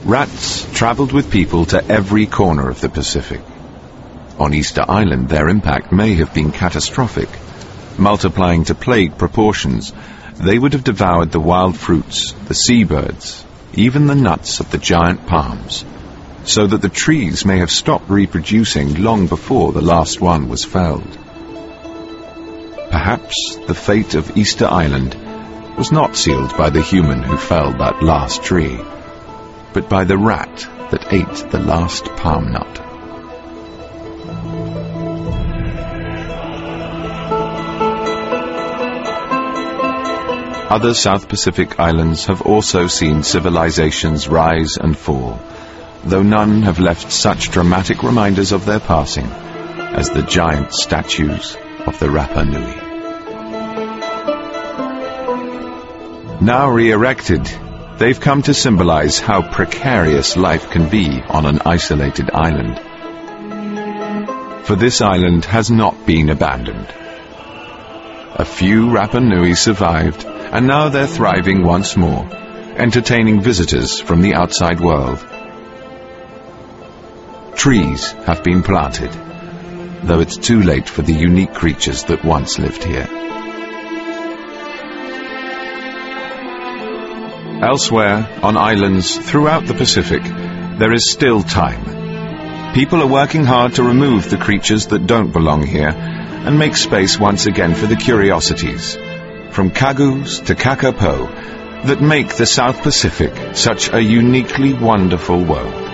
Rats traveled with people to every corner of the Pacific. On Easter Island, their impact may have been catastrophic. Multiplying to plague proportions, they would have devoured the wild fruits, the seabirds, even the nuts of the giant palms, so that the trees may have stopped reproducing long before the last one was felled. Perhaps the fate of Easter Island was not sealed by the human who felled that last tree, but by the rat that ate the last palm nut. Other South Pacific islands have also seen civilizations rise and fall, though none have left such dramatic reminders of their passing as the giant statues of the Rapa Nui. Now re-erected, they've come to symbolize how precarious life can be on an isolated island. For this island has not been abandoned. A few Rapa Nui survived, and now they're thriving once more, entertaining visitors from the outside world. Trees have been planted, though it's too late for the unique creatures that once lived here. Elsewhere, on islands throughout the Pacific, there is still time. People are working hard to remove the creatures that don't belong here and make space once again for the curiosities, from kagus to kakapo, that make the South Pacific such a uniquely wonderful world.